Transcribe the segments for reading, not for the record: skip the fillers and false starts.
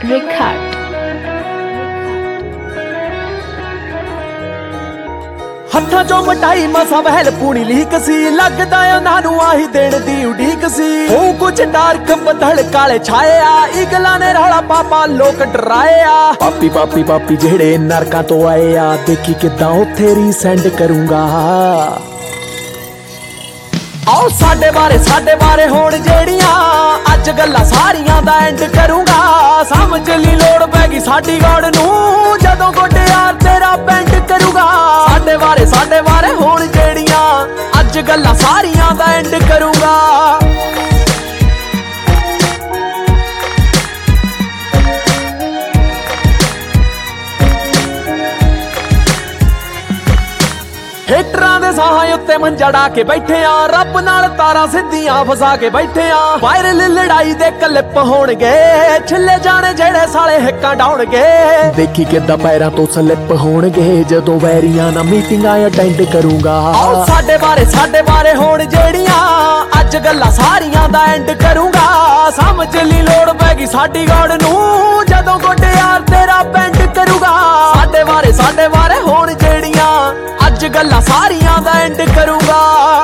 Record. हत्थां चों मटाई मसा वहल पूनी लीक सी लगदा उन्हां नूं आही देण दी उडीक सी हो कुछ डार्क बदल काले छाए आ इगला ने रौला पापा लोक डराए आ पापी पापी पापी जेड़े नरकां तो आए आ देखी किदां उत्थे रीसेंड करूंगा आओ साडे बारे होण जेड़ियां अज गल्लां सारियां दा एंड करूंगा समझ ली लोड़ पैगी साडी गौड़ नूं जदों गोडे यार तेरा पेंट करूंगा साडे बारे होण जेड़ियां अज गल्लां सारियां दा एंड करूंगा हेटरां दे साहां उत्ते मंजा ढा के बैठे आ रब नाल तारां सिद्धियां फसा के बैठे आ वायरल लड़ाई दे क्लिप होणगे छिल्ले जाने जेड़े साले हिक्कां डाउणगे देखी किदां पैरां तो स्लिप होणगे जदों वैरियां ना मीटिंगां अटेंड करूंगा साडे बारे होण जेड़ियां अज गल्लां सारियां दा एंड करूंगा समझ ली लोड़ पैगी साडी गौड़ नूं जदों गोडे यार तेरा पेंट करूंगा साडे बारे होण जेड़ियां अज गल्लां सारियां दा एंड करूंगा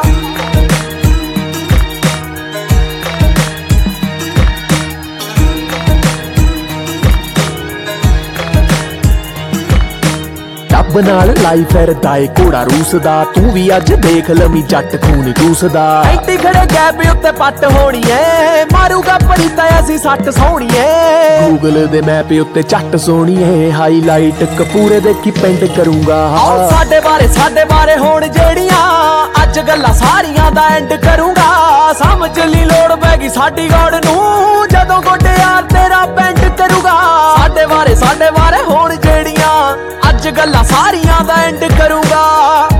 रब नाल लाई फिरदा ए घोड़ा रूस दा तू भी अज देख लमी जट खून चूसदा ऐडी खड़े गैप उत्ते पट होनी ऐ मारूगा परीता ऐसी सट सोहनी ऐ गूगल दे मैप उत्ते चट सोहनी ऐ हाईलाइट कपूरे देखी पेंट करूंगा साडे बारे होण जेड़ियां अज गल्लां सारियां दा एंड करूंगा समझ ली लोड़ पैगी साडी गौड़ नूं जदों गोडे यार तेरा पेंट करूंगा साडे बारे होण जेड़ियां अज गल्लां सारियां दा एंड करूंगा।